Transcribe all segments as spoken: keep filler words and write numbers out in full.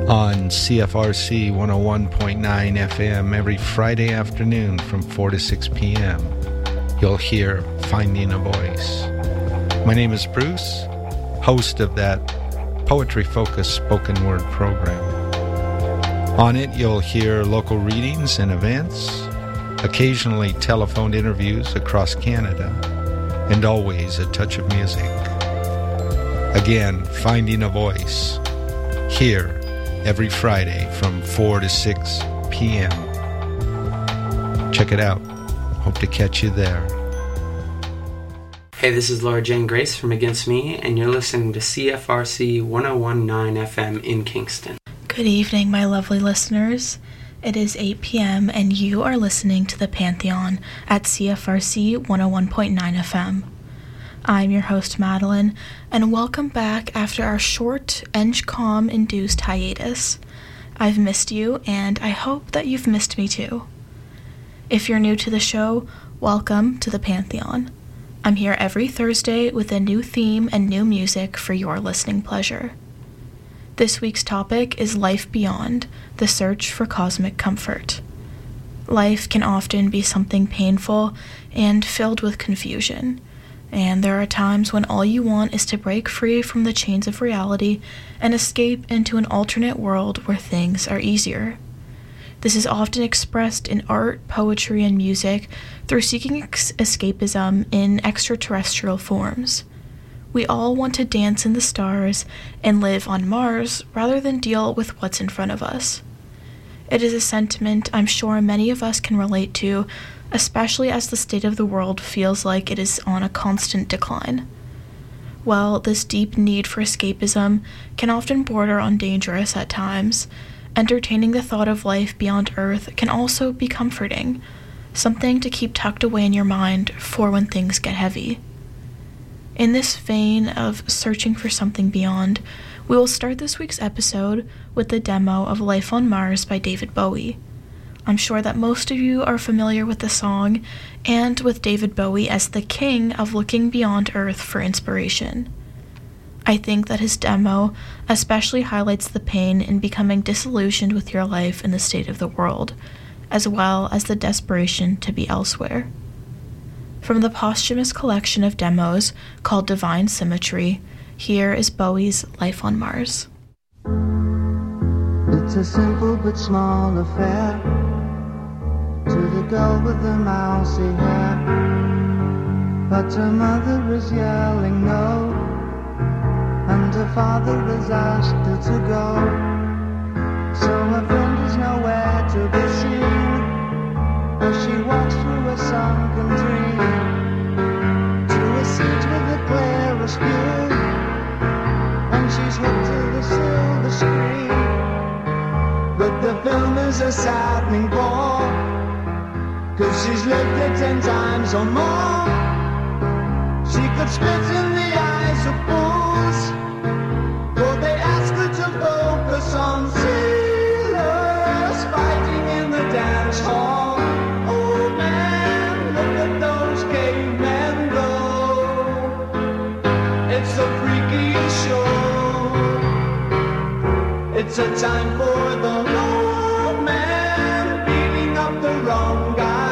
on C F R C one oh one point nine F M every Friday afternoon from four to six p.m. You'll hear Finding a Voice. My name is Bruce, host of that poetry-focused spoken word program. On it, you'll hear local readings and events, occasionally telephoned interviews across Canada, and always a touch of music. Again, Finding a Voice, here every Friday from four to six p.m. Check it out. Hope to catch you there. Hey, this is Laura Jane Grace from Against Me, and you're listening to C F R C one oh one point nine F M in Kingston. Good evening, my lovely listeners. It is eight p.m., and you are listening to The Pantheon at C F R C one oh one point nine F M. I'm your host, Madeline, and welcome back after our short N G C O M-induced hiatus. I've missed you, and I hope that you've missed me too. If you're new to the show, welcome to The Pantheon. I'm here every Thursday with a new theme and new music for your listening pleasure. This week's topic is Life Beyond, the search for cosmic comfort. Life can often be something painful and filled with confusion. And there are times when all you want is to break free from the chains of reality and escape into an alternate world where things are easier. This is often expressed in art, poetry, and music through seeking ex- escapism in extraterrestrial forms. We all want to dance in the stars and live on Mars rather than deal with what's in front of us. It is a sentiment I'm sure many of us can relate to, especially as the state of the world feels like it is on a constant decline. While this deep need for escapism can often border on dangerous at times, entertaining the thought of life beyond Earth can also be comforting, something to keep tucked away in your mind for when things get heavy. In this vein of searching for something beyond, we will start this week's episode with the demo of Life on Mars by David Bowie. I'm sure that most of you are familiar with the song and with David Bowie as the king of looking beyond Earth for inspiration. I think that his demo especially highlights the pain in becoming disillusioned with your life and the state of the world, as well as the desperation to be elsewhere. From the posthumous collection of demos called Divine Symmetry, here is Bowie's Life on Mars. It's a simple but small affair to the girl with the mousy hair, but her mother is yelling no, and her father has asked her to go. So her friend is nowhere to be seen as she walks through a sunken dream to a seat with a clearest view, and she's hooked to the silver screen. But the film is a saddening bore, 'cause she's lived it ten times or more. She could spit in the eyes of fools, for they ask her to focus on sailors fighting in the dance hall. Oh man, look at those cavemen go. It's a freaky show. It's a time for the wrong man beating up the wrong guy.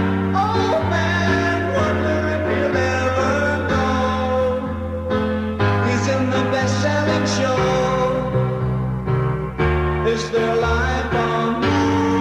Is there life on Mars?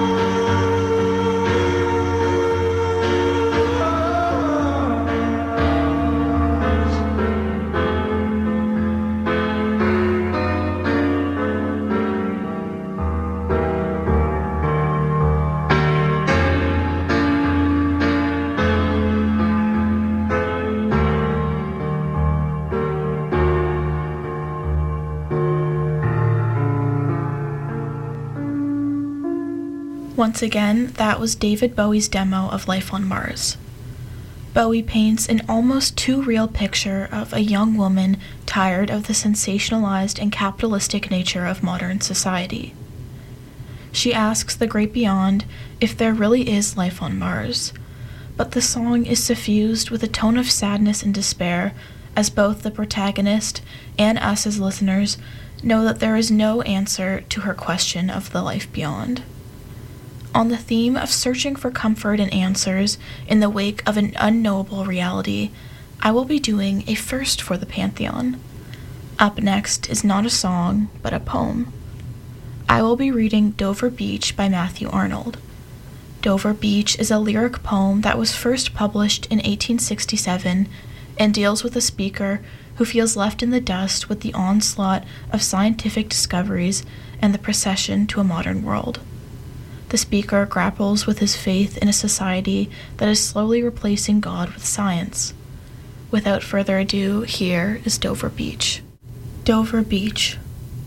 Once again, that was David Bowie's demo of Life on Mars. Bowie paints an almost too real picture of a young woman tired of the sensationalized and capitalistic nature of modern society. She asks the great beyond if there really is life on Mars, but the song is suffused with a tone of sadness and despair as both the protagonist and us as listeners know that there is no answer to her question of the life beyond. On the theme of searching for comfort and answers in the wake of an unknowable reality, I will be doing a first for the Pantheon. Up next is not a song, but a poem. I will be reading Dover Beach by Matthew Arnold. Dover Beach is a lyric poem that was first published in eighteen sixty-seven and deals with a speaker who feels left in the dust with the onslaught of scientific discoveries and the procession to a modern world. The speaker grapples with his faith in a society that is slowly replacing God with science. Without further ado, here is Dover Beach. Dover Beach.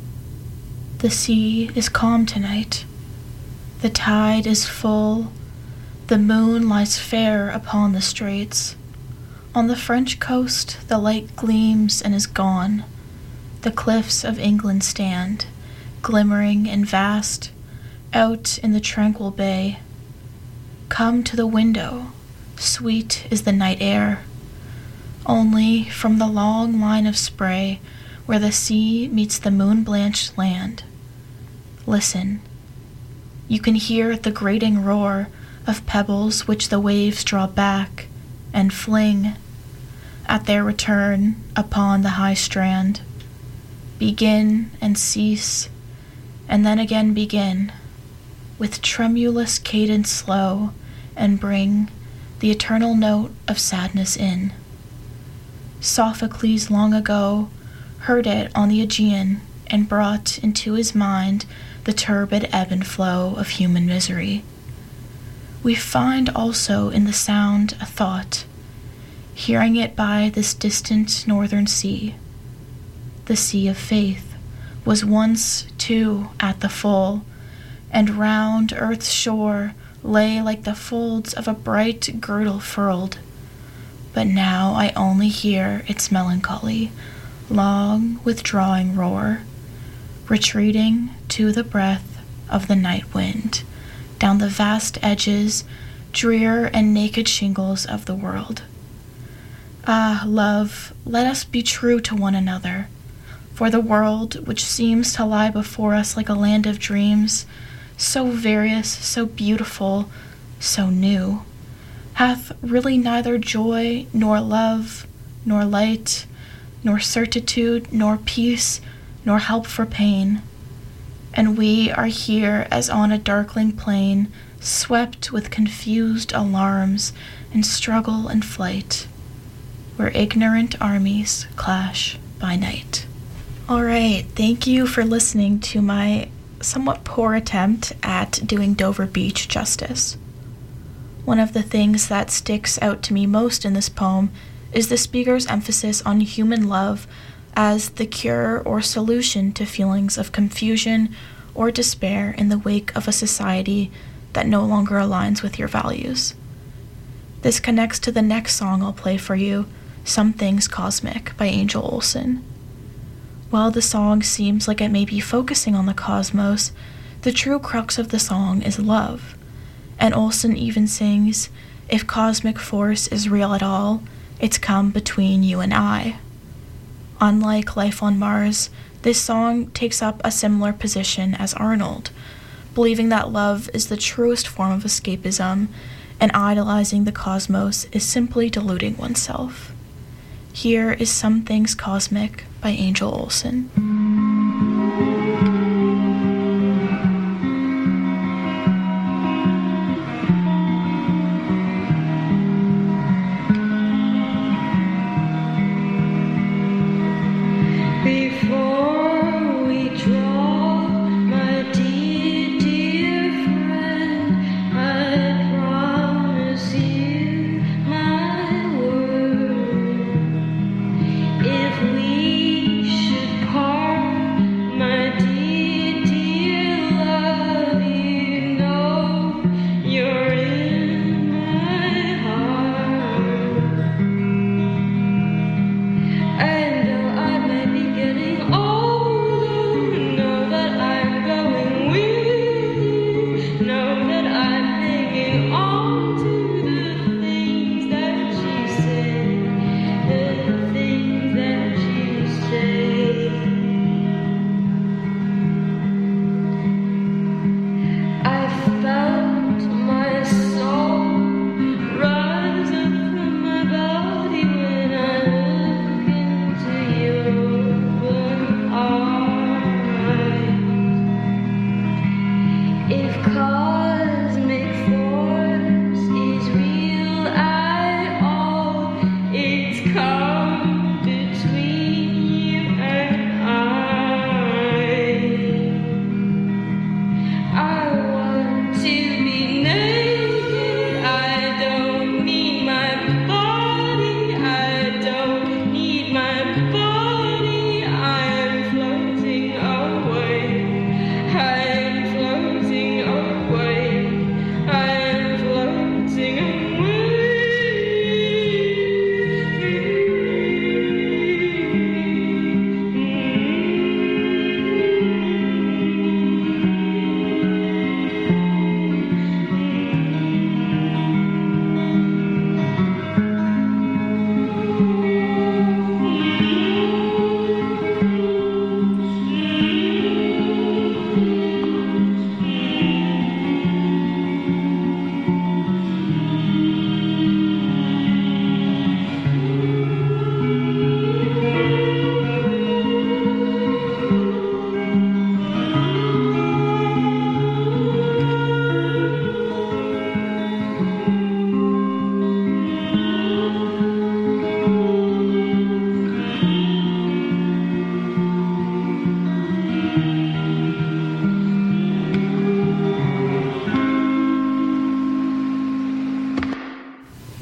The sea is calm tonight. The tide is full. The moon lies fair upon the straits. On the French coast the light gleams and is gone. The cliffs of England stand, glimmering and vast, out in the tranquil bay. Come to the window, sweet is the night air. Only from the long line of spray where the sea meets the moon-blanched land. Listen. You can hear the grating roar of pebbles which the waves draw back and fling at their return upon the high strand. Begin and cease, and then again begin, with tremulous cadence slow, and bring the eternal note of sadness in. Sophocles long ago heard it on the Aegean and brought into his mind the turbid ebb and flow of human misery. We find also in the sound a thought, hearing it by this distant northern sea. The sea of faith was once, too, at the full, and round earth's shore lay like the folds of a bright girdle furled. But now I only hear its melancholy, long withdrawing roar, retreating to the breath of the night wind, down the vast edges, drear and naked shingles of the world. Ah, love, let us be true to one another, for the world, which seems to lie before us like a land of dreams, so various, so beautiful, so new, hath really neither joy, nor love, nor light, nor certitude, nor peace, nor help for pain. And we are here as on a darkling plain, swept with confused alarms and struggle and flight, where ignorant armies clash by night. All right, thank you for listening to my somewhat poor attempt at doing Dover Beach justice. One of the things that sticks out to me most in this poem is the speaker's emphasis on human love as the cure or solution to feelings of confusion or despair in the wake of a society that no longer aligns with your values. This connects to the next song I'll play for you, Some Things Cosmic by Angel Olsen. While the song seems like it may be focusing on the cosmos, the true crux of the song is love. And Olsen even sings, "If cosmic force is real at all, it's come between you and I." Unlike Life on Mars, this song takes up a similar position as Arnold, believing that love is the truest form of escapism, and idolizing the cosmos is simply deluding oneself. Here is Some Things Cosmic by Angel Olsen. If we should part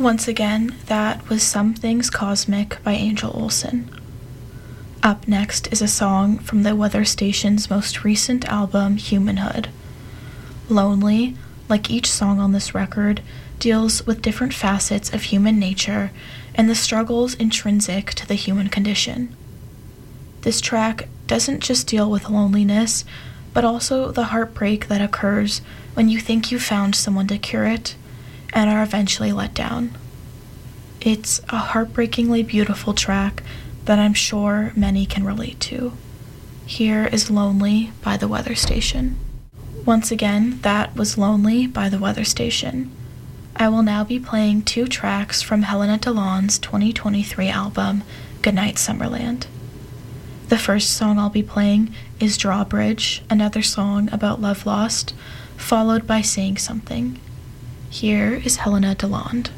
Once again, that was Some Things Cosmic by Angel Olsen. Up next is a song from the Weather Station's most recent album, Humanhood. Lonely, like each song on this record, deals with different facets of human nature and the struggles intrinsic to the human condition. This track doesn't just deal with loneliness, but also the heartbreak that occurs when you think you found someone to cure it and are eventually let down. It's a heartbreakingly beautiful track that I'm sure many can relate to. Here is Lonely by The Weather Station. Once again, that was Lonely by The Weather Station. I will now be playing two tracks from Helena DeLonne's twenty twenty-three album, Goodnight Summerland. The first song I'll be playing is Drawbridge, another song about love lost, followed by Saying Something. Here is Helena DeLonne.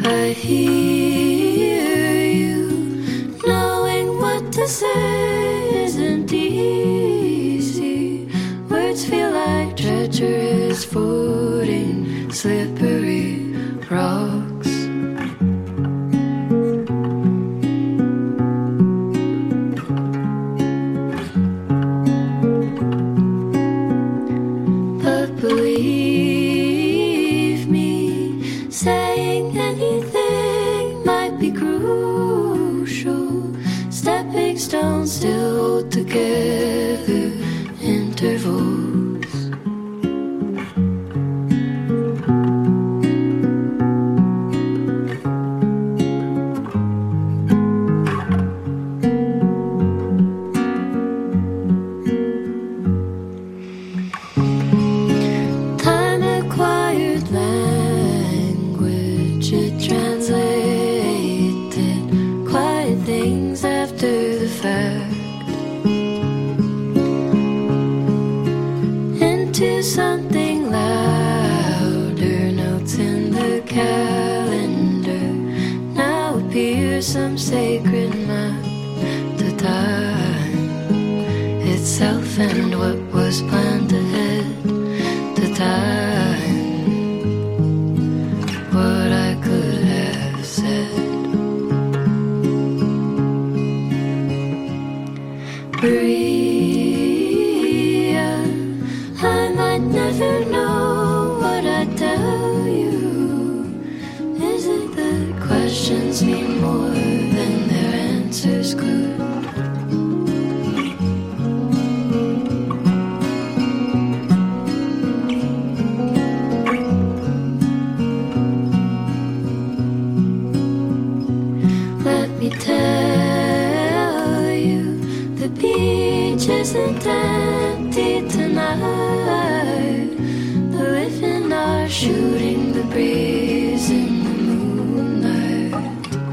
I hear you, knowing what to say isn't easy. Words feel like treacherous footing, slippery rocks. But believe me, saying anything might be crucial. Stepping stones still hold together intervals. Something louder, notes in the calendar. Now appears some sacred map to time itself and what was planned ahead to time what I could have said. Breathe. I might never know what I tell you. Is it that questions mean more than their answers could? Let me tell you, the beach isn't empty tonight. The living are shooting the breeze in the moonlight.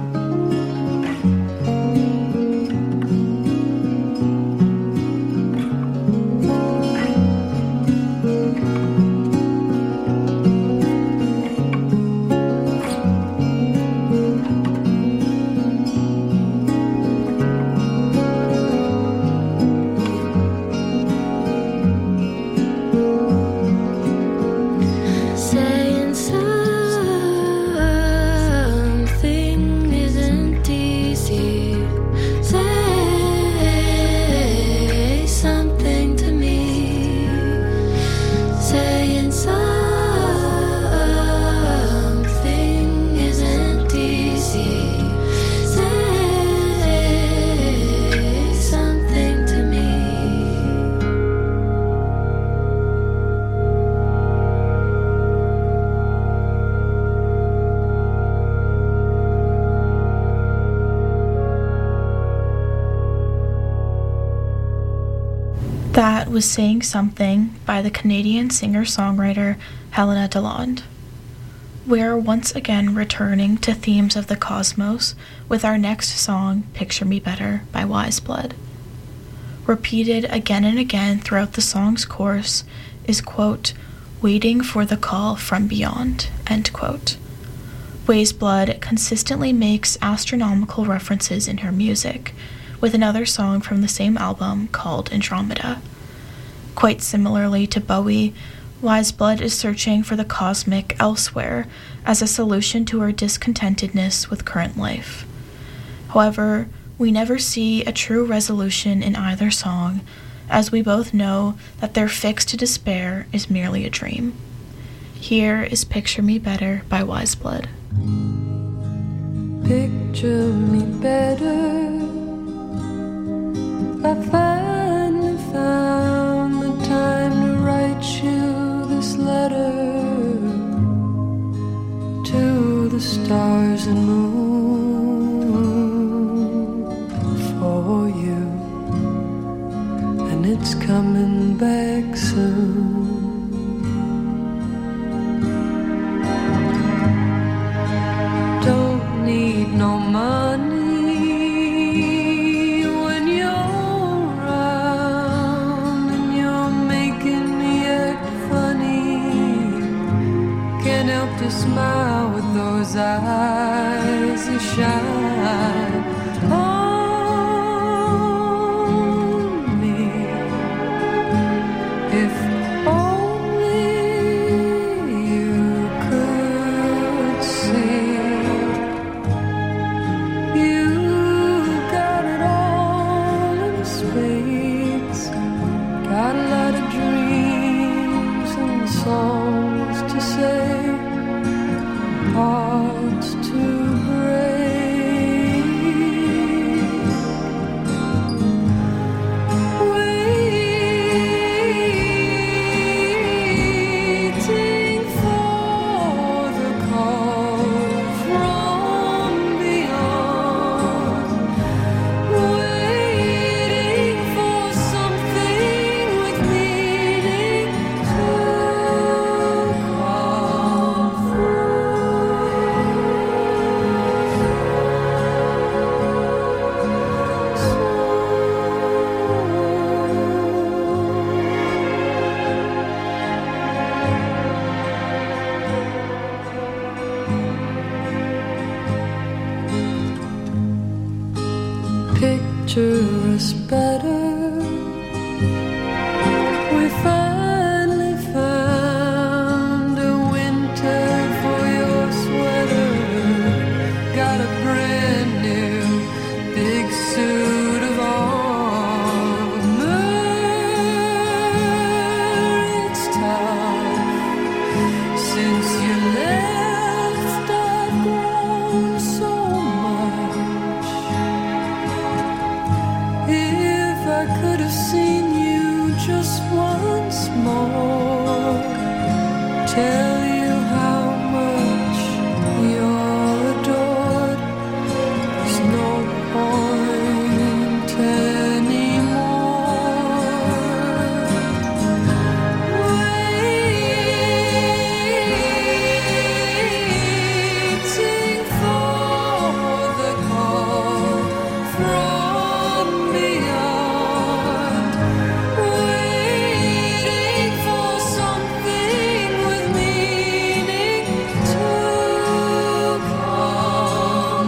That was Saying Something by the Canadian singer-songwriter Helena Deland. We're once again returning to themes of the cosmos with our next song, Picture Me Better by Wise Blood. Repeated again and again throughout the song's course is, quote, waiting for the call from beyond, end quote. Wise Blood consistently makes astronomical references in her music, with another song from the same album called Andromeda. Quite similarly to Bowie, Wise Blood is searching for the cosmic elsewhere as a solution to her discontentedness with current life. However, we never see a true resolution in either song, as we both know that their fix to despair is merely a dream. Here is Picture Me Better by Wise Blood. Picture me better. I finally found the time to write you this letter to the stars and moon for you, and it's coming back soon. Don't need no money to smile with those eyes. eyes, they shine on me. If only you could see, you got it all in spades. Got a lot of dreams and songs to say, hearts to break, waiting for the call from beyond, waiting for something with meaning to come picture us better. We finally found a winter for your sweater. Got a brand new big suit of armor. It's tough. Since you left, I've grown so much. If I could have seen you just once more, tell you how much you're adored, there's no point anymore. Waiting for the call from beyond, waiting for something with meaning to come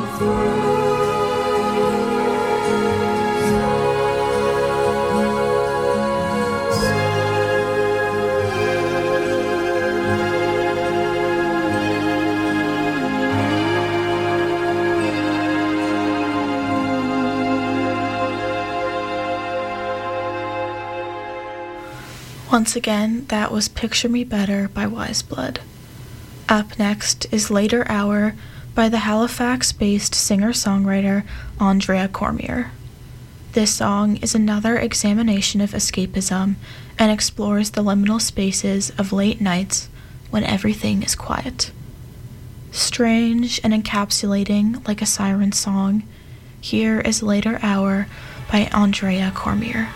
Once again, that was Picture Me Better by Wise Blood. Up next is Later Hour by the Halifax-based singer-songwriter Andrea Cormier. This song is another examination of escapism and explores the liminal spaces of late nights when everything is quiet. Strange and encapsulating like a siren song, here is Later Hour by Andrea Cormier.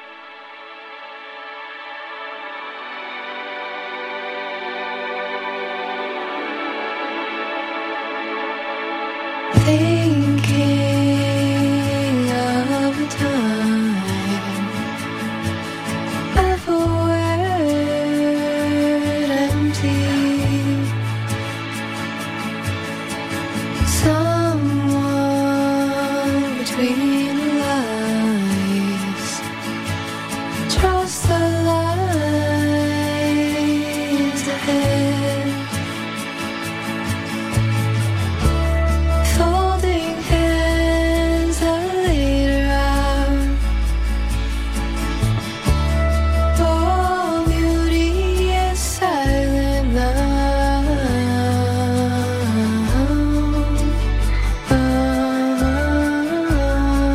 Thinking of a time, of a word empty, someone between the lines, trust the lines ahead. Folding hands at a later hour. All beauty is silent now. Oh, oh, oh.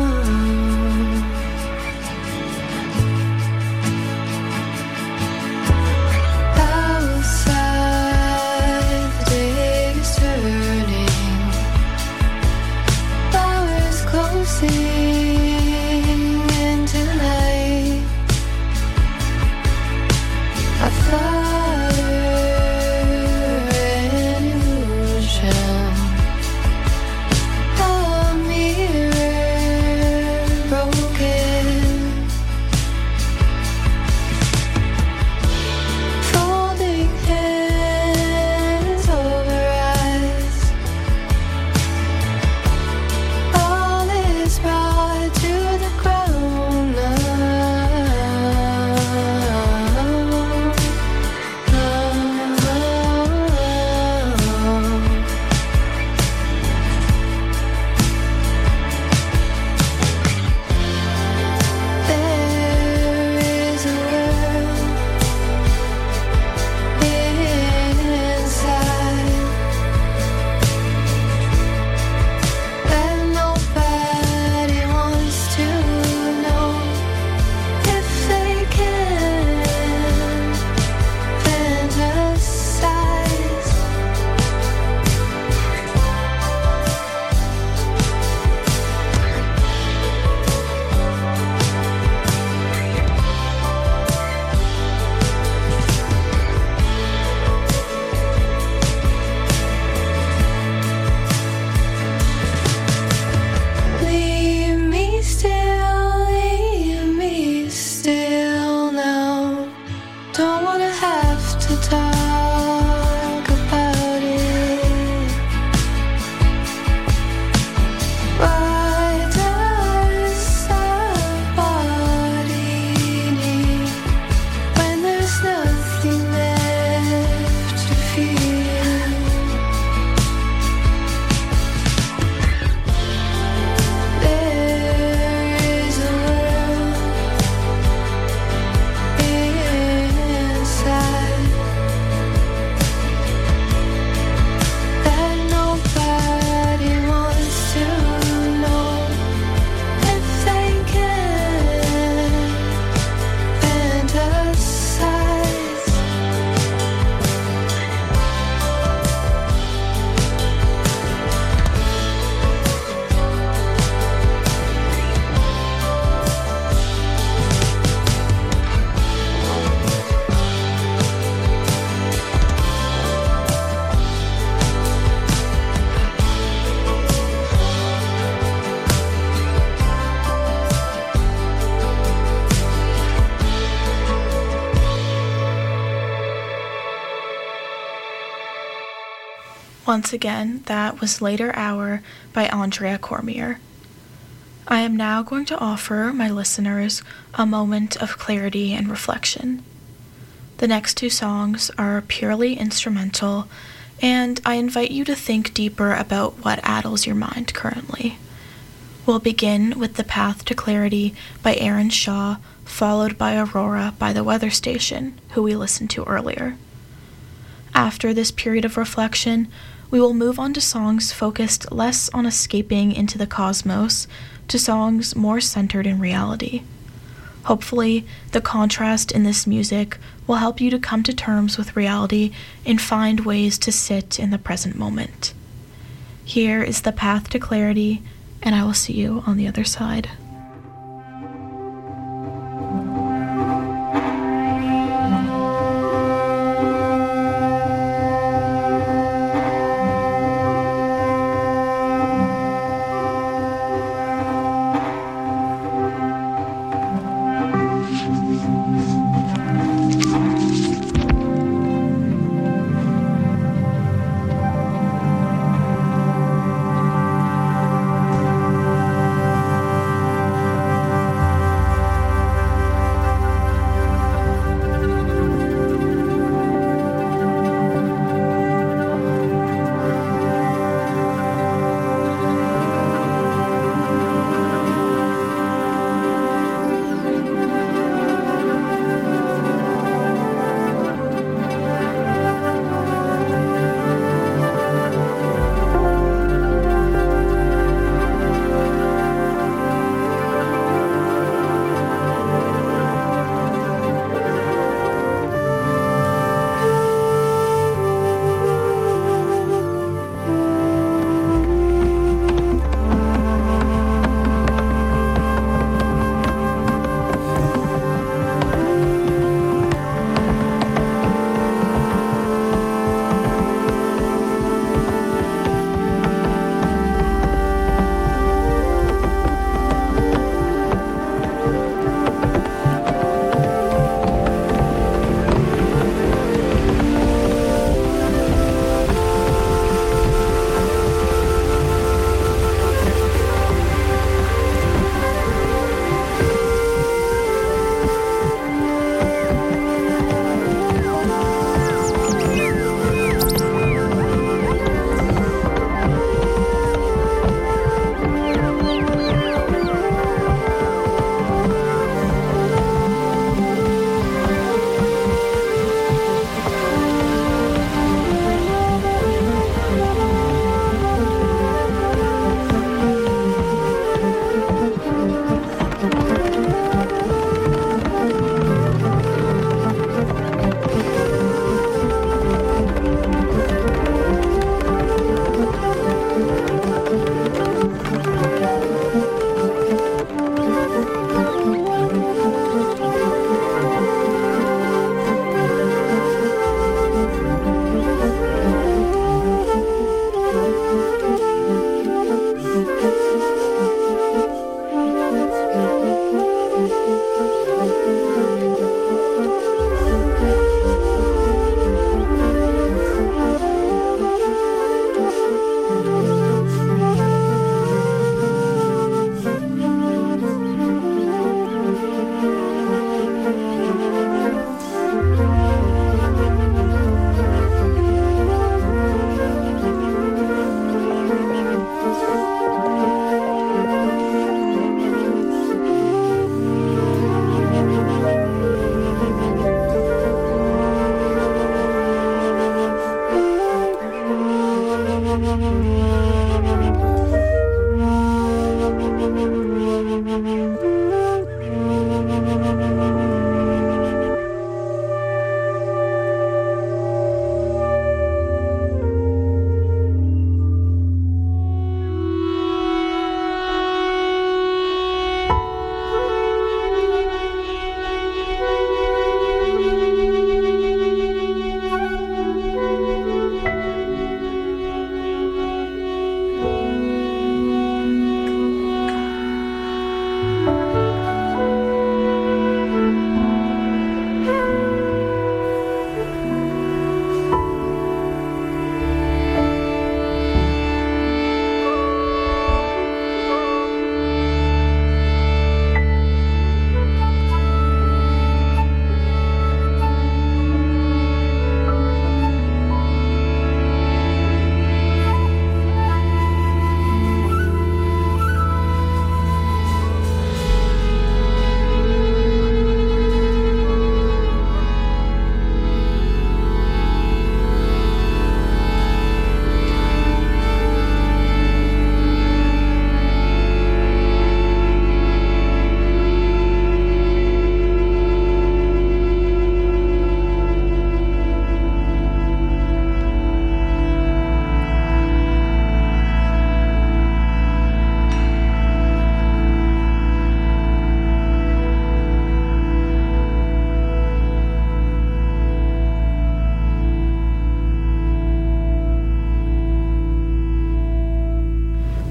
Once again, that was Later Hour by Andrea Cormier. I am now going to offer my listeners a moment of clarity and reflection. The next two songs are purely instrumental, and I invite you to think deeper about what addles your mind currently. We'll begin with The Path to Clarity by Aaron Shaw, followed by Aurora by The Weather Station, who we listened to earlier. After this period of reflection, we will move on to songs focused less on escaping into the cosmos to songs more centered in reality. Hopefully, the contrast in this music will help you to come to terms with reality and find ways to sit in the present moment. Here is The Path to Clarity, and I will see you on the other side.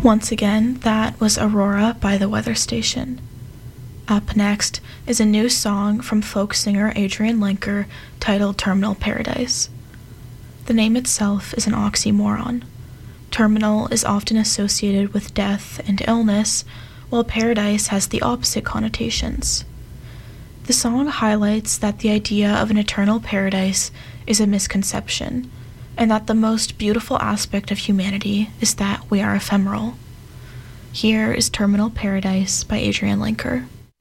Once again, that was Aurora by The Weather Station. Up next is a new song from folk singer Adrian Lenker titled Terminal Paradise. The name itself is an oxymoron. Terminal is often associated with death and illness, while paradise has the opposite connotations. The song highlights that the idea of an eternal paradise is a misconception, and that the most beautiful aspect of humanity is that we are ephemeral. Here is Terminal Paradise by Adrian Lenker.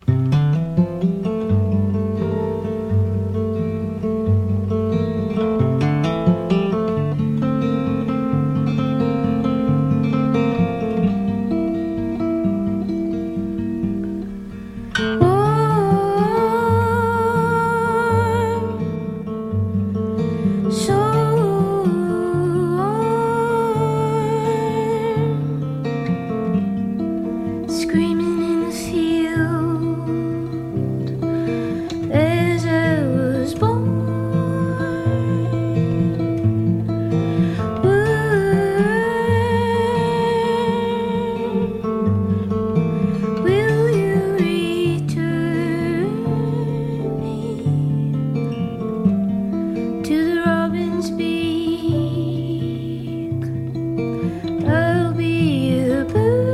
Screaming in the field as I was born. Will you return me to the robin's beak? I'll be a bird.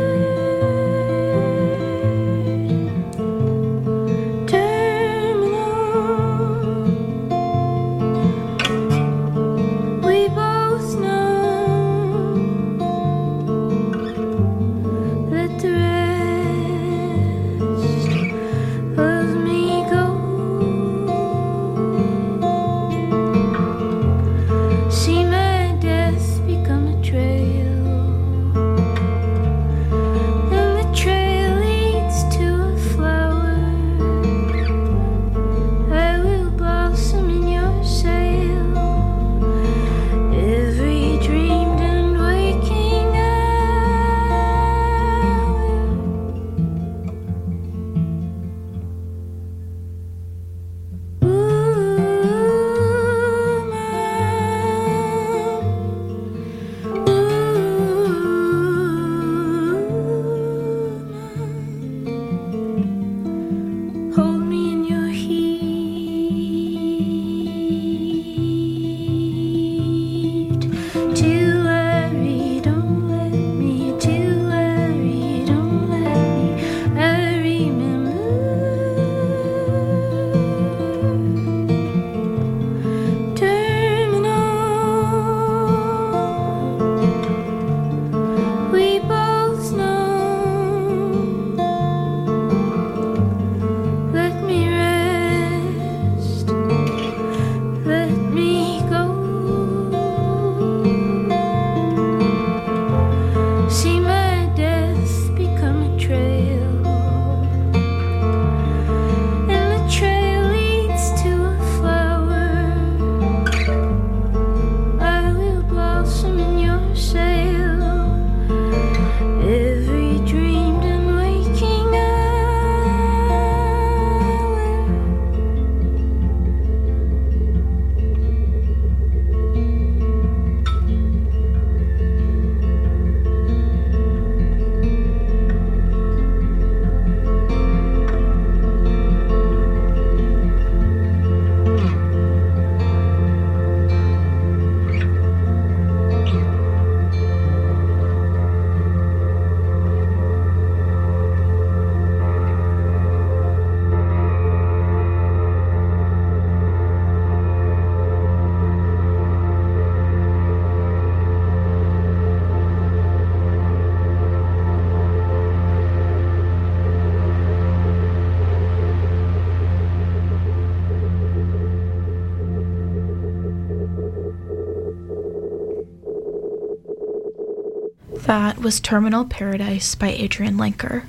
That was Terminal Paradise by Adrian Lenker.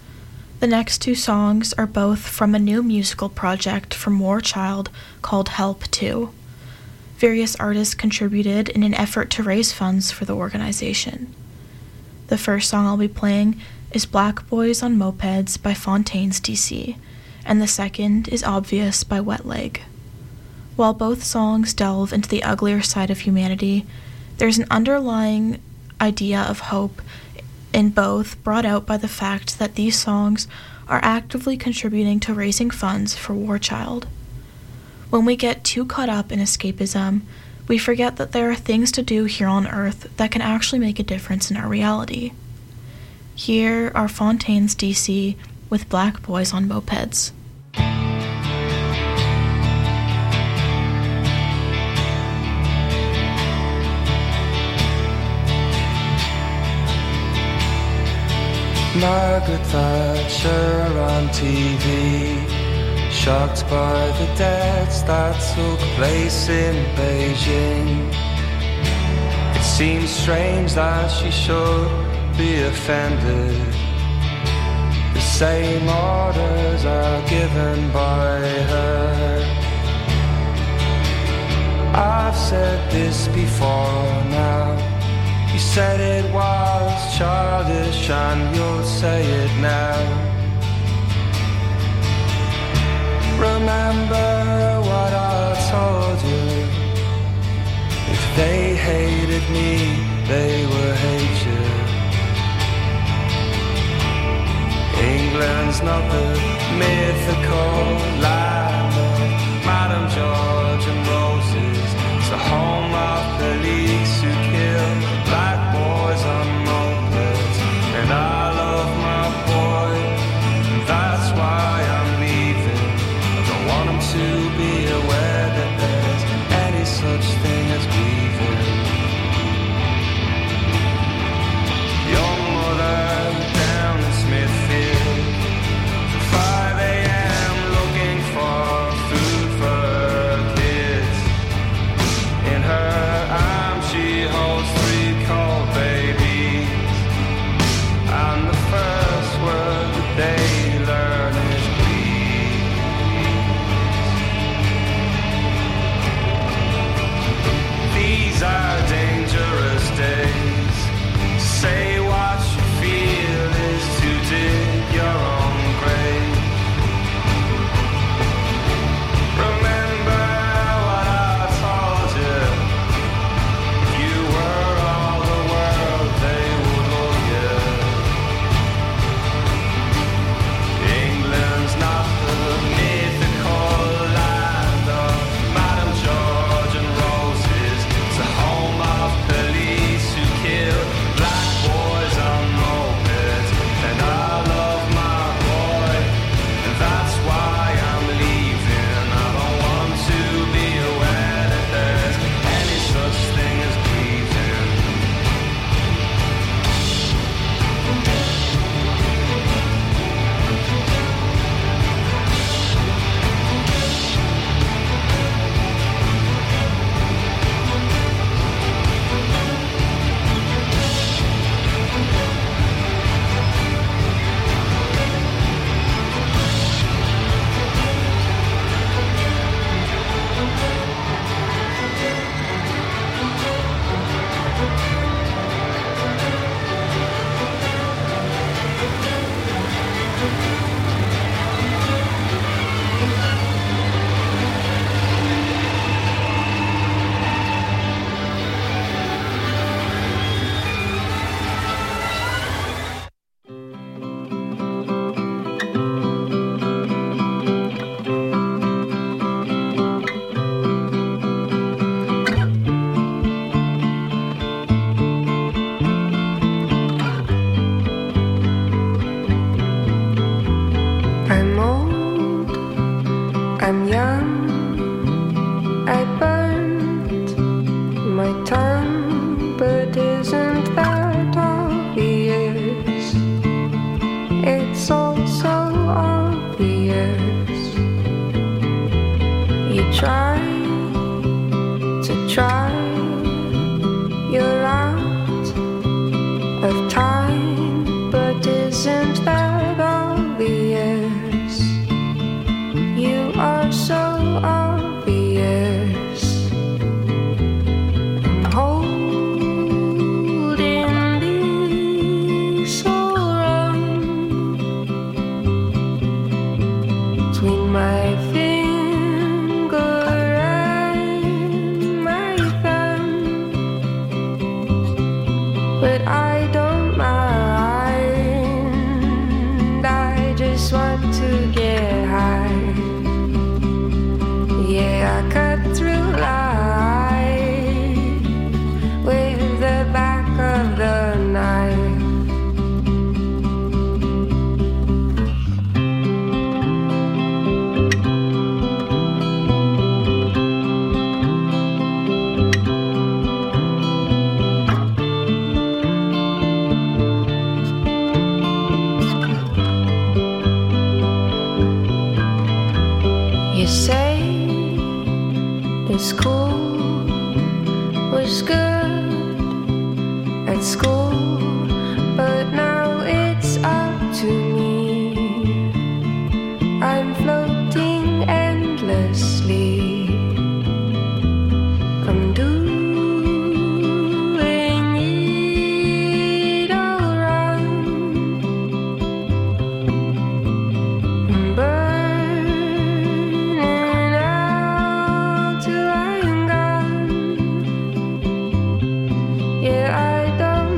The next two songs are both from a new musical project from War Child called Help two. Various artists contributed in an effort to raise funds for the organization. The first song I'll be playing is Black Boys on Mopeds by Fontaines D C, and the second is Obvious by Wet Leg. While both songs delve into the uglier side of humanity, there's an underlying idea of hope in both brought out by the fact that these songs are actively contributing to raising funds for War Child. When we get too caught up in escapism, we forget that there are things to do here on Earth that can actually make a difference in our reality. Here are Fontaine's D C with Black Boys on Mopeds. Margaret Thatcher on T V, shocked by the deaths that took place in Beijing. It seems strange that she should be offended. The same orders are given by her. I've said this before now. You said it was childish and you'll say it now. Remember what I told you. If they hated me, they will hate you. England's not the mythical land of Madame George and Roses. It's the home of police who kill black boys on mopeds. And I love my boy, and that's why I'm leaving. I don't want him to be aware that there's any such thing as grieving. Young mother down in Smithfield, five a.m. looking for but now it's up to me. I'm floating endlessly. I'm doing it all wrong. I'm burning out till I'm gone. Yeah, I don't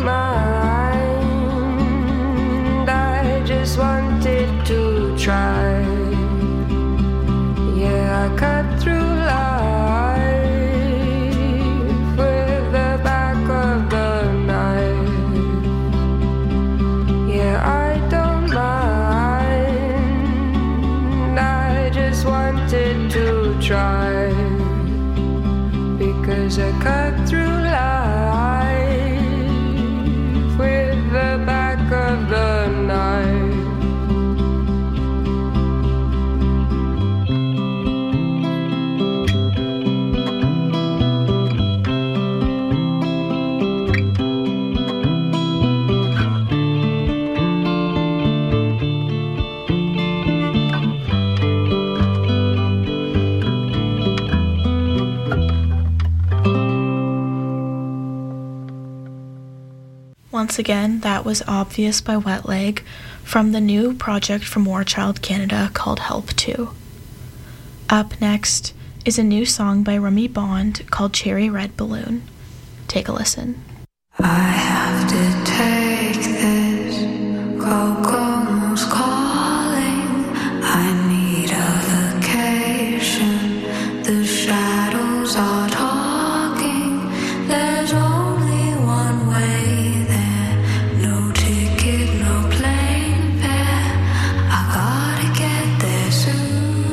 mind. I just wanted to try. Yeah, I cut through life with the back of the knife. Yeah, I don't mind. I just wanted to try. Because I cut through life with the back of the knife. Once again, that was Obvious by Wet Leg from the new project from War Child Canada called Help two. Up next is a new song by Remy Bond called Cherry Red Balloon. Take a listen. I have to take this. Kokomo's calling. I need a vacation. The shadows are talking. There's only one way there. No ticket, no plane fare. I gotta get there soon.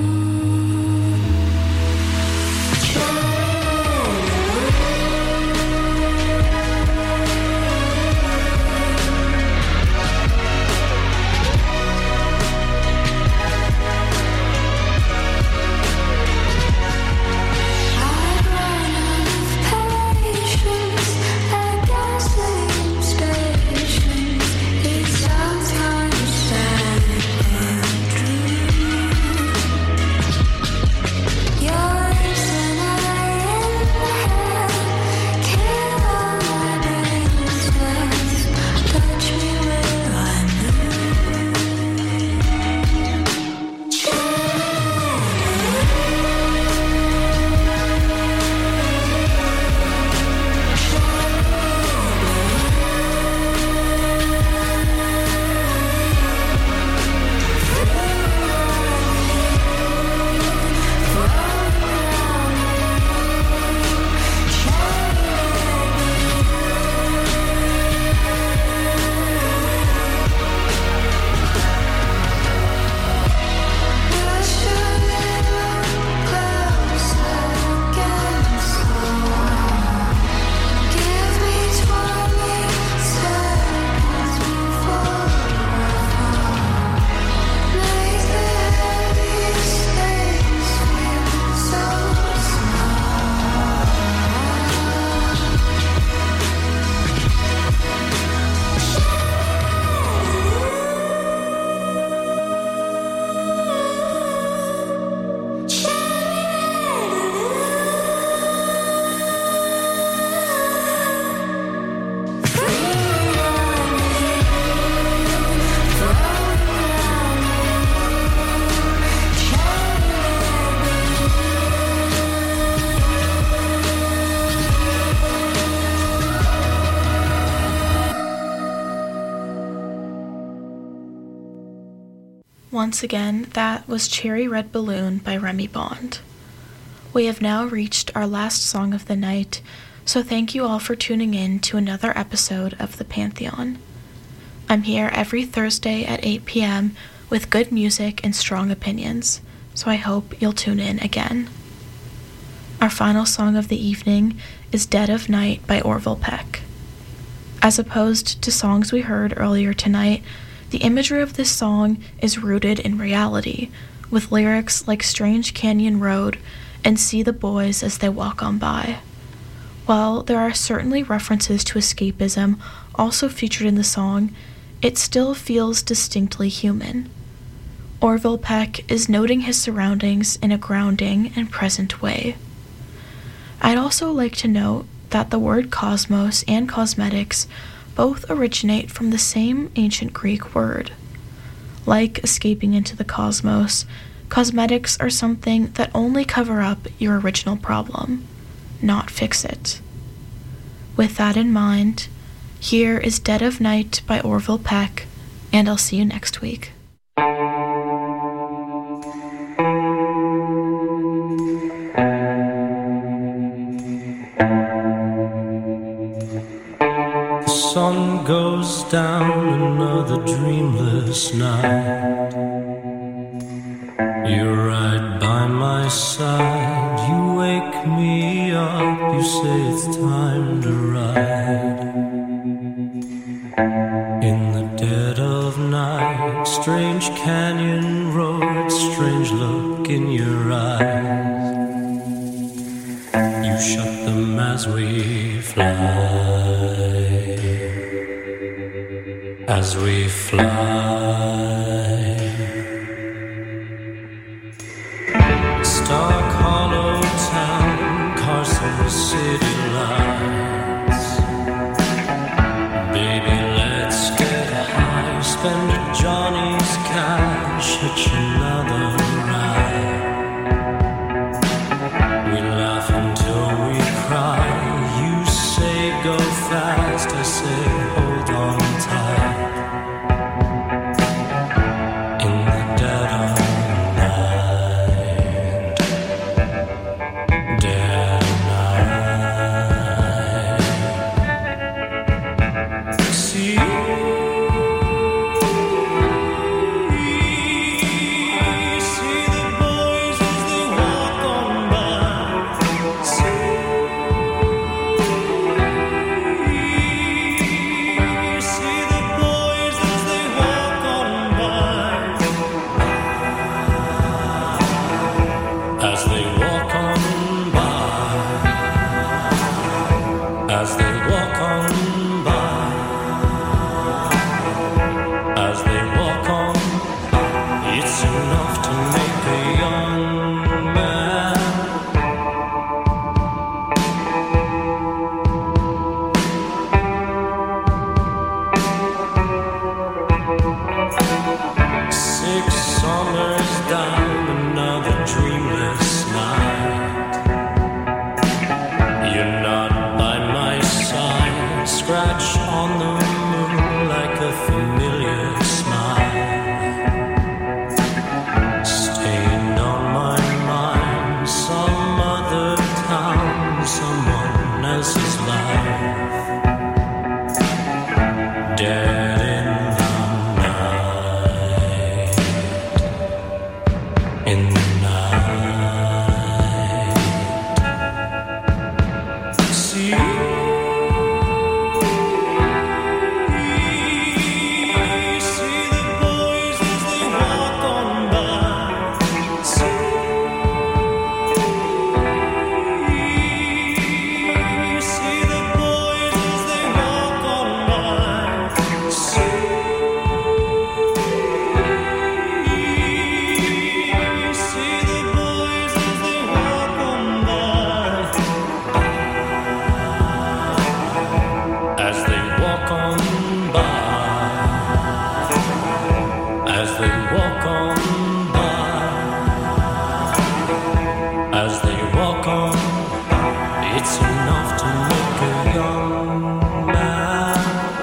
Once again, that was Cherry Red Balloon by Remy Bond. We have now reached our last song of the night, so thank you all for tuning in to another episode of The Pantheon. I'm here every Thursday at eight p.m. with good music and strong opinions, so I hope you'll tune in again. Our final song of the evening is Dead of Night by Orville Peck. As opposed to songs we heard earlier tonight, the imagery of this song is rooted in reality, with lyrics like Strange Canyon Road and See the Boys as They Walk On By. While there are certainly references to escapism also featured in the song, it still feels distinctly human. Orville Peck is noting his surroundings in a grounding and present way. I'd also like to note that the word cosmos and cosmetics both originate from the same ancient Greek word. Like escaping into the cosmos, cosmetics are something that only cover up your original problem, not fix it. With that in mind, here is Dead of Night by Orville Peck, and I'll see you next week. The sun goes down, another dreamless night. You're right by my side, you wake me up, you say it's time to ride. In the dead of night, strange canyon roads, strange look in your eyes. You shut them as we fly, as we fly. Stark Hollow Town, Carson City lights. Baby, let's get high, spend Johnny's cash, hitch another ride. We laugh until we cry, you say go fast, I say hold on tight. In the dead of night, dead of night. See, see the boys as they walk on by. See, see the boys as they walk on by. As they walk on by, as they walk on by, as they walk on, it's enough to make a young man. Six summers down, another dreamless night. You're not by my side, scratch on the moon like a familiar smile. Stained on my mind, some other town, someone else's life. Dead in the night, in the night. See, see the boys as they walk on by. See, see the boys as they walk on by. See, see the boys as they walk on by. As they walk on by, as they walk on by, as they walk on, it's enough to make a young man.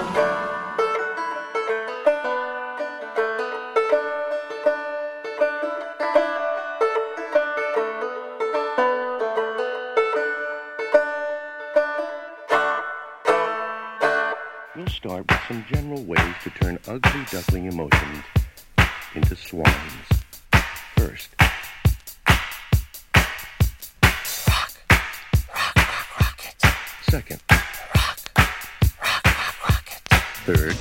We'll start with some general ways to turn ugly duckling emotions into swans. First, rock, rock, rock, rocket. Second, rock, rock, rock, rocket. Third,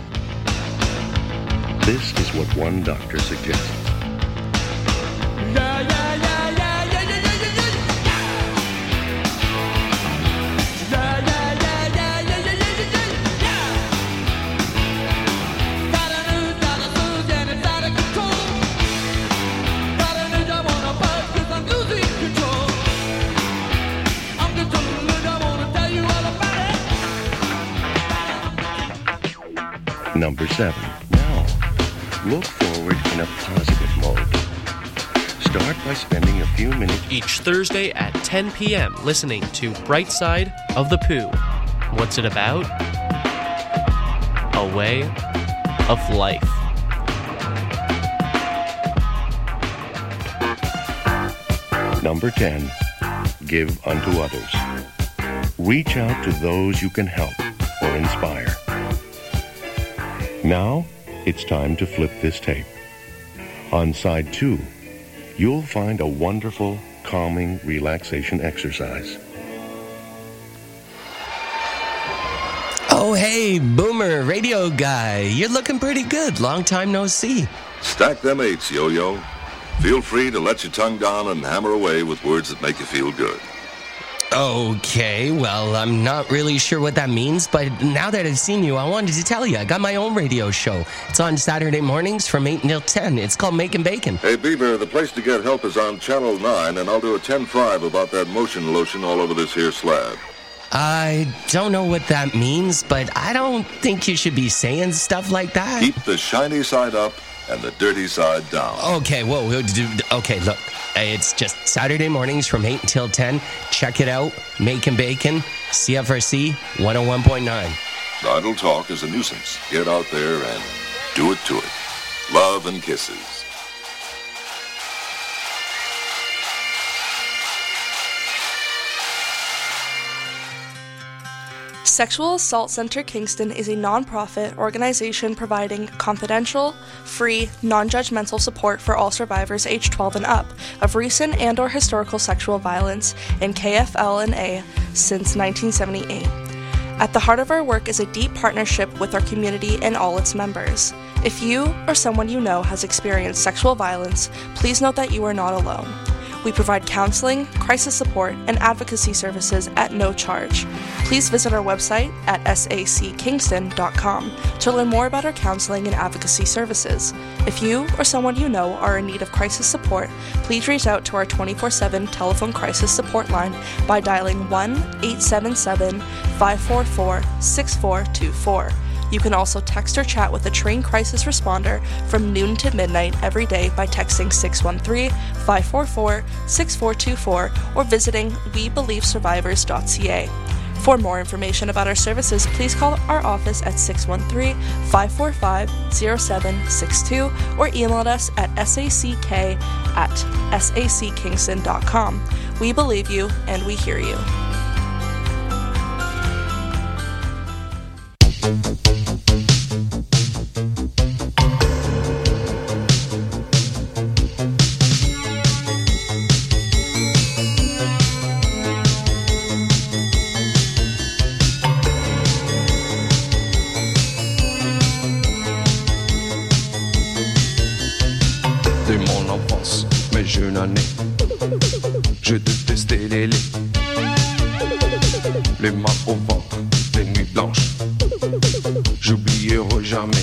this is what one doctor suggests. Yeah, yeah, yeah, yeah, yeah, yeah, yeah, yeah, yeah. Number seven. Now, look forward in a positive mode. Start by spending a few minutes each Thursday at ten p.m. listening to Bright Side of the Pooh. What's it about? A way of life. Number ten. Give unto others. Reach out to those you can help or inspire. Now, it's time to flip this tape. On side two, you'll find a wonderful, calming relaxation exercise. Oh, hey, Boomer, radio guy. You're looking pretty good. Long time no see. Stack them eights, Yo-Yo. Feel free to let your tongue down and hammer away with words that make you feel good. Okay, well, I'm not really sure what that means, but now that I've seen you, I wanted to tell you, I got my own radio show. It's on Saturday mornings from eight until ten. It's called Making Bacon. Hey, Beaver, the place to get help is on Channel nine, and I'll do a ten five about that motion lotion all over this here slab. I don't know what that means, but I don't think you should be saying stuff like that. Keep the shiny side up and the dirty side down. Okay, whoa, whoa, okay, look. It's just Saturday mornings from eight until ten. Check it out. Making Bacon, C F R C one oh one point nine. Idle talk is a nuisance. Get out there and do it to it. Love and kisses. Sexual Assault Center Kingston is a non-profit organization providing confidential, free, non-judgmental support for all survivors aged twelve and up of recent and or historical sexual violence in K F L N A since nineteen seventy-eight. At the heart of our work is a deep partnership with our community and all its members. If you or someone you know has experienced sexual violence, please note that you are not alone. We provide counseling, crisis support, and advocacy services at no charge. Please visit our website at s a c kingston dot com to learn more about our counseling and advocacy services. If you or someone you know are in need of crisis support, please reach out to our twenty-four seven telephone crisis support line by dialing one eight seven seven, five four four, six four two four. You can also text or chat with a trained crisis responder from noon to midnight every day by texting six one three, five four four, six four two four or visiting we believe survivors dot c a. For more information about our services, please call our office at six one three, five four five, zero seven six two or email us at sack at s a c kingston dot com. We believe you and we hear you. De mon enfance, mes jeunes années, je détestais les laits, les mains au